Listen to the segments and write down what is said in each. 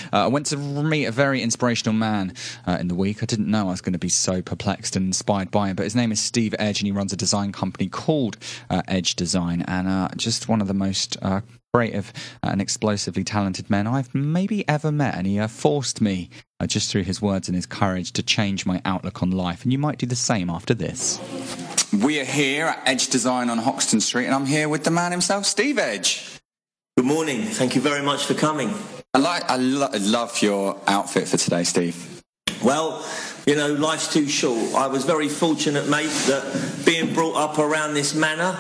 I went to meet a very inspirational man in the week. I didn't know I was going to be so perplexed and inspired by him, but his name is Steve Edge, and he runs a design company called Edge Design, and just one of the most creative and explosively talented men I've maybe ever met, and he forced me, just through his words and his courage, to change my outlook on life, and you might do the same after this. We are here at Edge Design on Hoxton Street, and I'm here with the man himself, Steve Edge. Good morning. Thank you very much for coming. I love your outfit for today, Steve. Well, you know, life's too short. I was very fortunate, mate, that being brought up around this manor,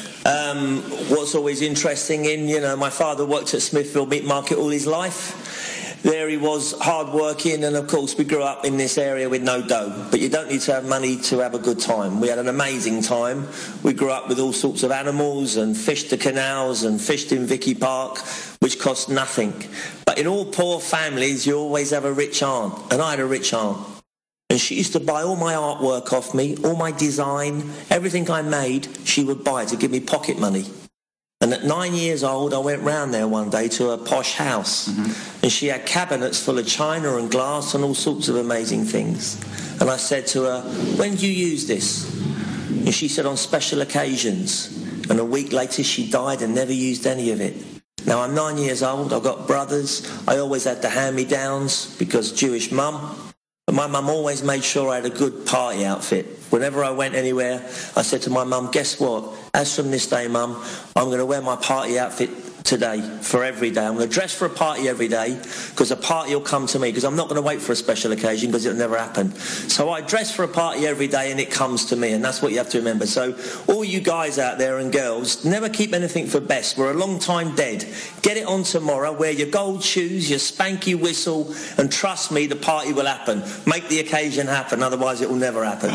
what's always interesting my father worked at Smithfield Meat Market all his life. There he was, hard working, and of course we grew up in this area with no dough. But you don't need to have money to have a good time. We had an amazing time. We grew up with all sorts of animals and fished the canals and fished in Vicky Park, which cost nothing. But in all poor families, you always have a rich aunt, and I had a rich aunt. And she used to buy all my artwork off me, all my design, everything I made, she would buy to give me pocket money. And at 9 years old, I went round there one day to a posh house. And she had cabinets full of china and glass and all sorts of amazing things. And I said to her, when do you use this? And she said, on special occasions. And a week later, she died and never used any of it. Now, I'm 9 years old, I've got brothers. I always had the hand-me-downs because Jewish mum. But my mum always made sure I had a good party outfit. Whenever I went anywhere, I said to my mum, guess what? As from this day, Mum, I'm going to wear my party outfit today for every day. I'm going to dress for a party every day because a party will come to me, because I'm not going to wait for a special occasion because it'll never happen. So I dress for a party every day and it comes to me, and that's what you have to remember. So all you guys out there and girls, never keep anything for best. We're a long time dead. Get it on tomorrow, wear your gold shoes, your spanky whistle, and trust me, the party will happen. Make the occasion happen, otherwise it will never happen.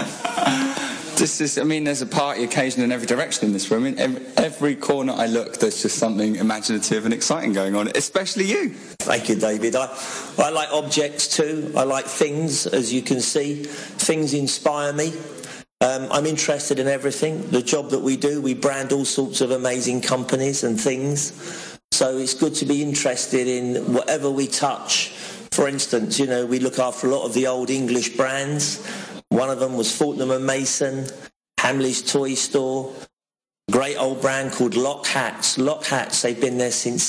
There's a party occasion in every direction in this room. In every corner I look, there's just something imaginative and exciting going on, especially you. Thank you, David. I like objects too. I like things, as you can see. Things inspire me. I'm interested in everything. The job that we do, we brand all sorts of amazing companies and things. So it's good to be interested in whatever we touch. For instance, we look after a lot of the old English brands. One of them was Fortnum & Mason, Hamley's Toy Store, a great old brand called Lock Hats. Lock Hats, they've been there since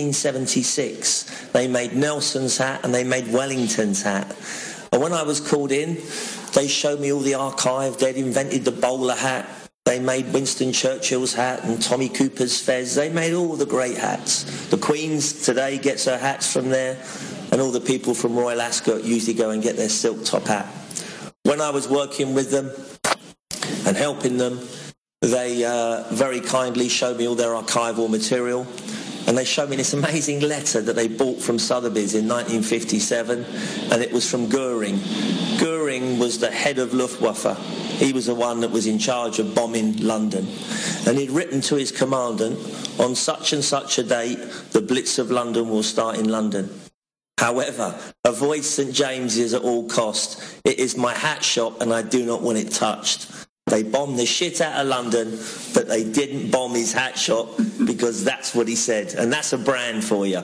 1676. They made Nelson's hat and they made Wellington's hat. And when I was called in, they showed me all the archive. They'd invented the bowler hat. They made Winston Churchill's hat and Tommy Cooper's fez. They made all the great hats. The Queen's today gets her hats from there, and all the people from Royal Ascot usually go and get their silk top hat. When I was working with them and helping them, they very kindly showed me all their archival material, and they showed me this amazing letter that they bought from Sotheby's in 1957, and it was from Goering. Goering was the head of Luftwaffe. He was the one that was in charge of bombing London, and he'd written to his commandant, on such and such a date, the Blitz of London will start in London. However, avoid St James's at all cost. It is my hat shop and I do not want it touched. They bombed the shit out of London, but they didn't bomb his hat shop, because that's what he said. And that's a brand for you.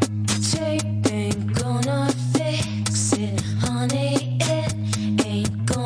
Tape ain't gonna fix it, honey, it ain't gonna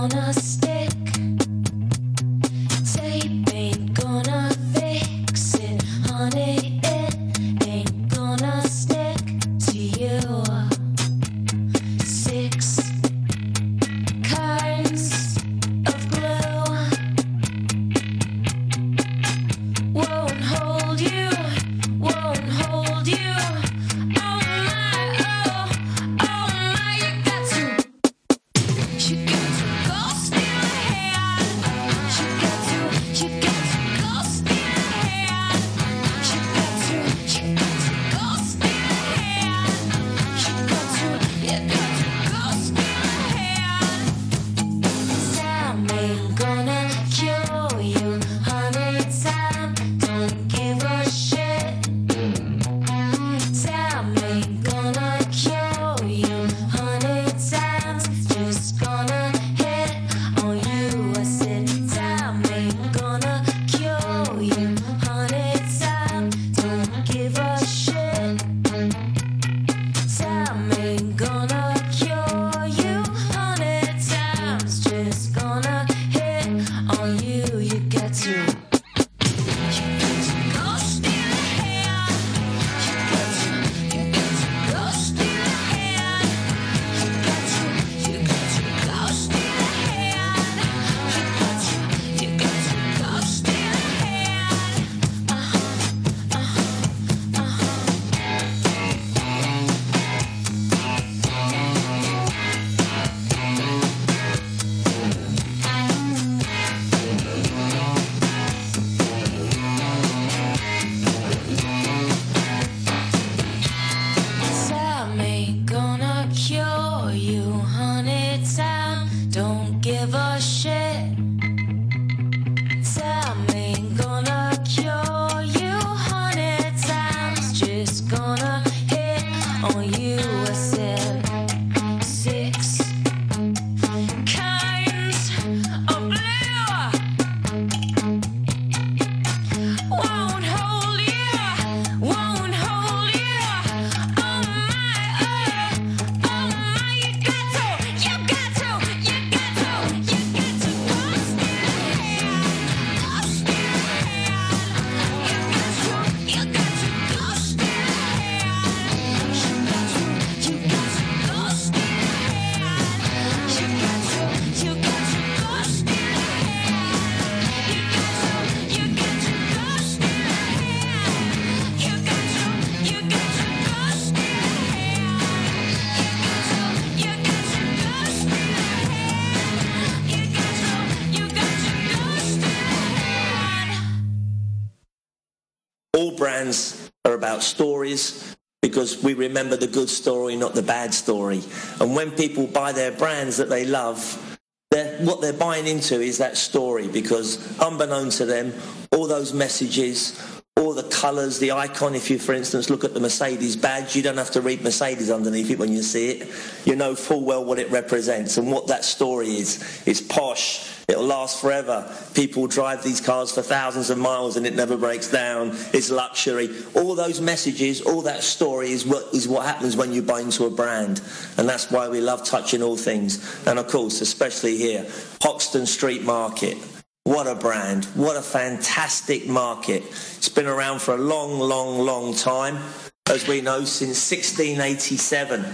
All brands are about stories, because we remember the good story, not the bad story. And when people buy their brands that they love, what they're buying into is that story, because unbeknown to them, all those messages, all the colours, the icon, if you, for instance, look at the Mercedes badge, you don't have to read Mercedes underneath it when you see it. You know full well what it represents and what that story is. It's posh. It'll last forever. People drive these cars for thousands of miles and it never breaks down. It's luxury. All those messages, all that story is what happens when you buy into a brand. And that's why we love touching all things. And of course, especially here, Hoxton Street Market. What a brand. What a fantastic market. It's been around for a long, long, long time. As we know, since 1687.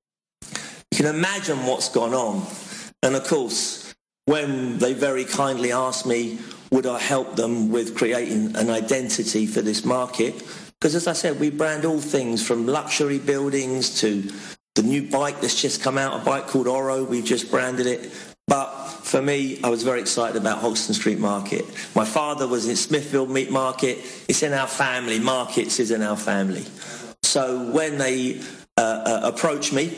You can imagine what's gone on. And of course, when they very kindly asked me, would I help them with creating an identity for this market? Because as I said, we brand all things from luxury buildings to the new bike that's just come out, a bike called Oro. We've just branded it. But for me, I was very excited about Hoxton Street Market. My father was in Smithfield Meat Market. It's in our family. Markets is in our family. So when they approached me,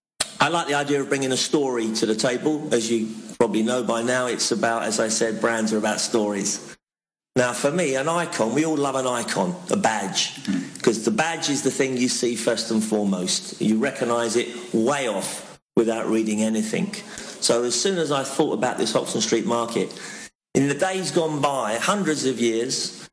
I like the idea of bringing a story to the table. As you probably know by now, it's about, as I said, brands are about stories. Now, for me, an icon, we all love an icon, a badge, because the badge is the thing you see first and foremost. You recognise it way off without reading anything. So as soon as I thought about this Hoxton Street Market, in the days gone by, hundreds of years,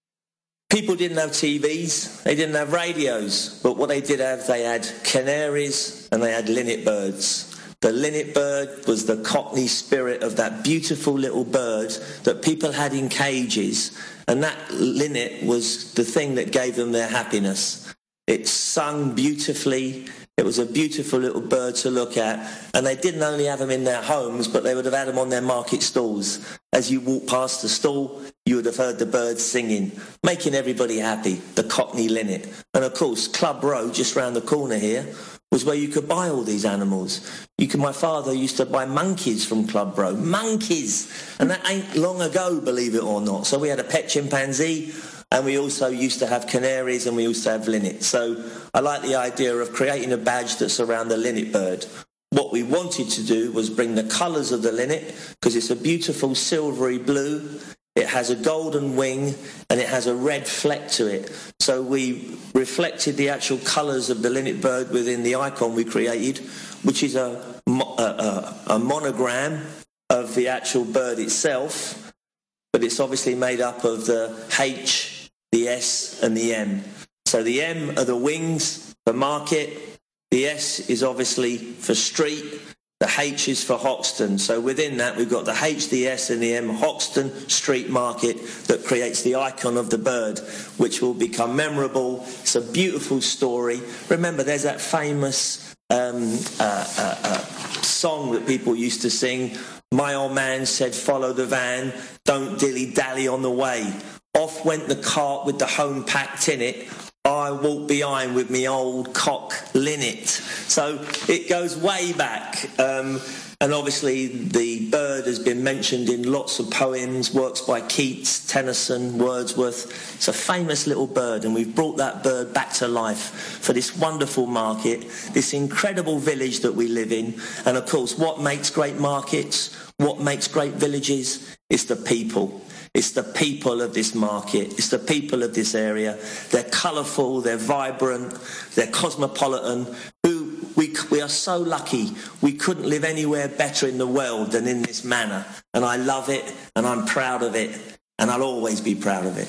people didn't have TVs, they didn't have radios, but what they did have, they had canaries and they had linnet birds. The linnet bird was the Cockney spirit of that beautiful little bird that people had in cages, and that linnet was the thing that gave them their happiness. It sung beautifully. It was a beautiful little bird to look at, and they didn't only have them in their homes, but they would have had them on their market stalls. As you walk past the stall, you would have heard the birds singing, making everybody happy, the Cockney linnet. And of course, Club Row, just round the corner here, was where you could buy all these animals. My father used to buy monkeys from Club Row. Monkeys! And that ain't long ago, believe it or not. So we had a pet chimpanzee, and we also used to have canaries, and we used to have linnets. So I like the idea of creating a badge that's around the linnet bird. What we wanted to do was bring the colours of the linnet, because it's a beautiful silvery blue. It has a golden wing and it has a red fleck to it. So we reflected the actual colours of the linnet bird within the icon we created, which is a monogram of the actual bird itself, but it's obviously made up of the H, the S and the M. So the M are the wings for market, the S is obviously for street, the H is for Hoxton. So within that, we've got the H, the S and the M, Hoxton Street Market, that creates the icon of the bird, which will become memorable. It's a beautiful story. Remember, there's that famous song that people used to sing. My old man said, follow the van, don't dilly-dally on the way. Off went the cart with the home packed in it. I walked behind with me old cock linnet. So it goes way back. And obviously the bird has been mentioned in lots of poems, works by Keats, Tennyson, Wordsworth. It's a famous little bird, and we've brought that bird back to life for this wonderful market, this incredible village that we live in. And of course, what makes great markets, what makes great villages, is the people. It's the people of this market. It's the people of this area. They're colourful, they're vibrant, they're cosmopolitan. We are so lucky. We couldn't live anywhere better in the world than in this manor. And I love it, and I'm proud of it, and I'll always be proud of it.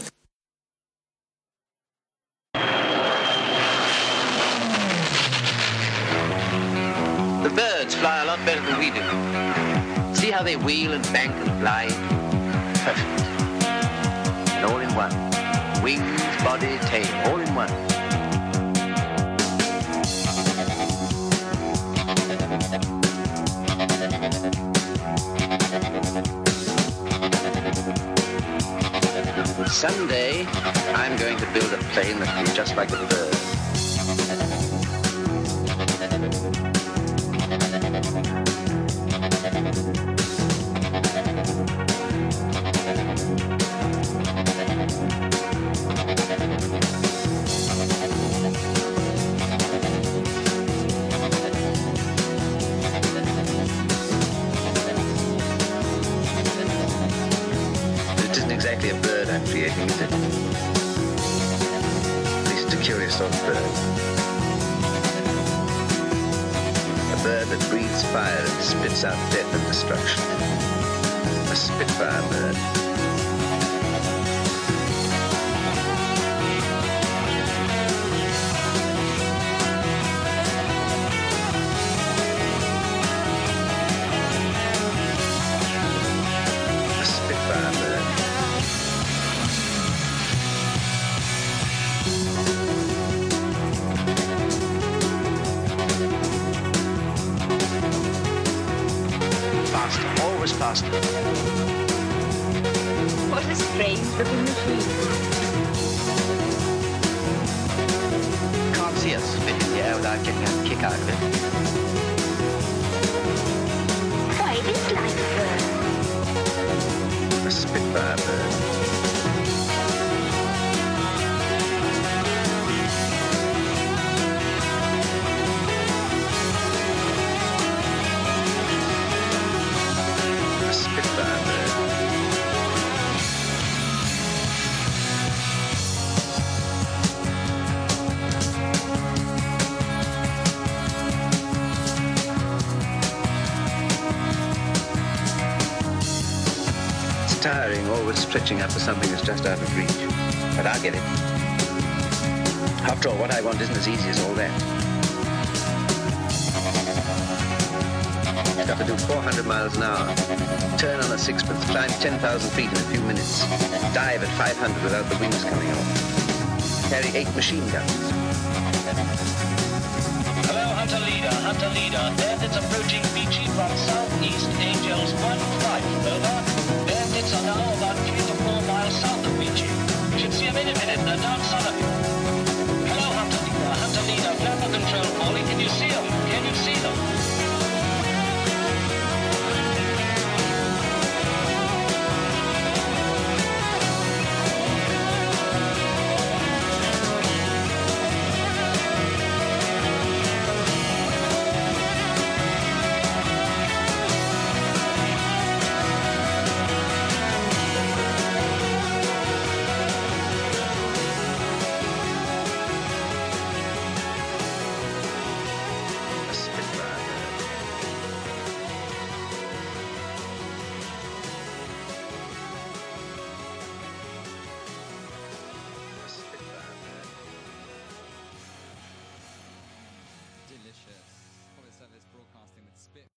The birds fly a lot better than we do. See how they wheel and bank and fly? Perfect. And all in one. Wings, body, tail, all in one. Someday, I'm going to build a plane that will be just like a bird. exactly a bird I'm creating, is it? At least a curious sort of bird. A bird that breathes fire and spits out death and destruction. A Spitfire bird. Faster. What a strange looking machine. Can't see us spit in the air without getting a kick out of it. Why, it's like a bird. A Spitfire bird. Tiring, always stretching after something that's just out of reach. But I'll get it. After all, what I want isn't as easy as all that. I've got to do 400 miles an hour, turn on a sixpence, climb 10,000 feet in a few minutes, dive at 500 without the wings coming off, carry 8 machine guns. Hello, Hunter Leader. Death is approaching Beachy from southeast, Angels 1-5, over.